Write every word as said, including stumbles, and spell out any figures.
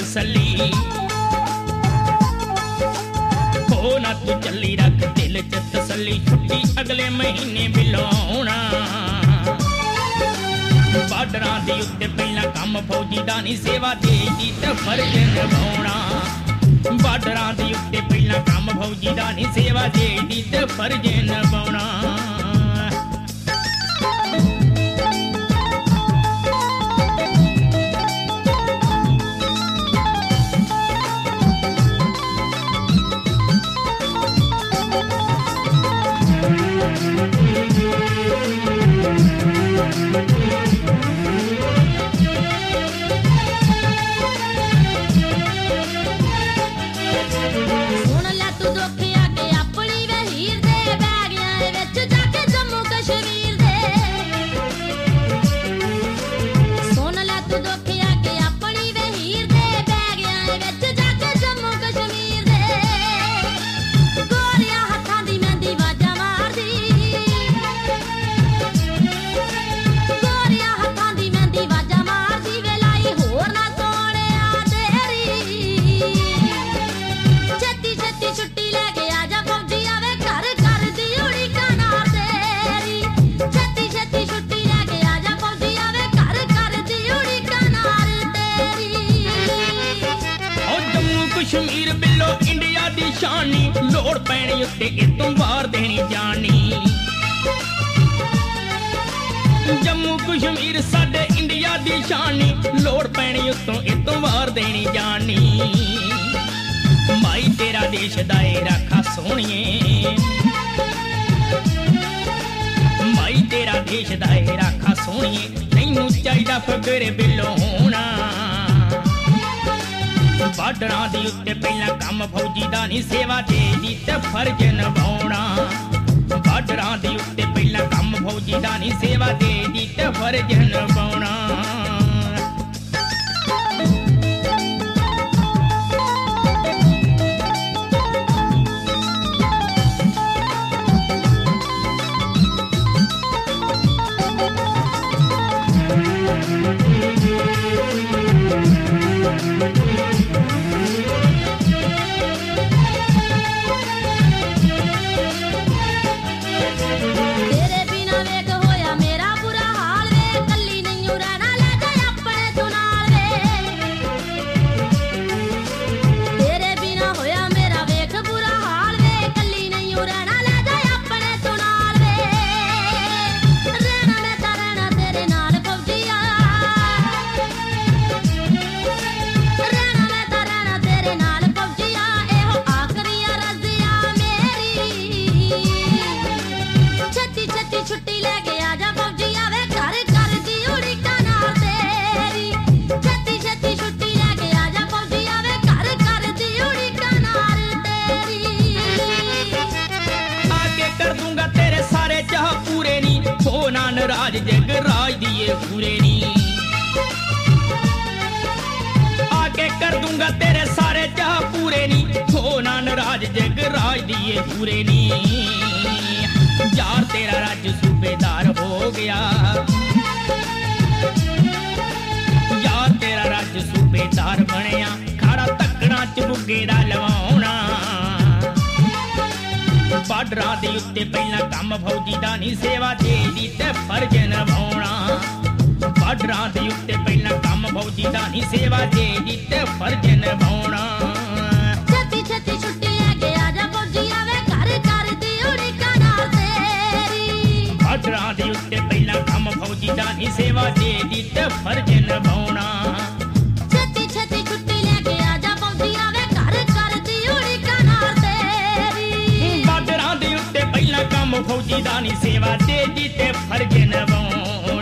तसल्ली हो ना तू चली रख दिल च तसल्ली छुट्टी अगले महीने बिलाउणा बार्डरां दे उत्ते पहला काम फौजी दा नी सेवा देश दी ते फर्ज निभाउणा बार्डरां दे उत्ते पहला काम फौजी दा नी सेवा देश दी ते फर्ज निभाउणा कश्मीर बिलो इंडिया दी शानी लोड़ पैनी उत्ते इतों वार देनी जानी जम्मू कश्मीर साडे इंडिया दी शानी लोड़ पैनी उत्तों इतों वार देनी जानी माई तेरा देश दाए राखा सोहणिए माई तेरा देश दाए राखा सोहणिए तैनूं चाहीदा फकर बिलो होना बार्डरां दे उत्ते पहला काम फौजी दा नी सेवा देश दी ते फर्ज निभाउणा बार्डरां दे उत्ते पहला काम फौजी दा नी सेवा देश दी ते फर्ज निभाउणा राज जग राज दिए पूरे नी आके कर दूंगा तेरे सारे चाह पूरे नी हो नाराज जग राज दिए पूरे नी यार तेरा राज सूबेदार हो गया यार तेरा राज सूबेदार बनया खाड़ा तकना च बुगे दा लवाउणा बार्डरां दे उत्ते पहला काम फौजी दा नी सेवा दे दी ते फर्ज निभाउणा बार्डरां दे उत्ते पहला काम फौजी दा नी सेवा दे दी ते फर्ज निभाउणा छत्ती छत्ती छुट्टी लेके आजा फौजी आवे घर घर दी उड़ीका नाल तेरी बार्डरां दे उत्ते पहला काम फौजी दा नी सेवा दे दी ते फर्ज निभाउणा छत्ती छत्ती छुट्टी लेके आजा फौजी आवे घर घर दी उड़ीका नाल काम फौजी दा नी सेवा दे दी ते फर्ज निभाउणा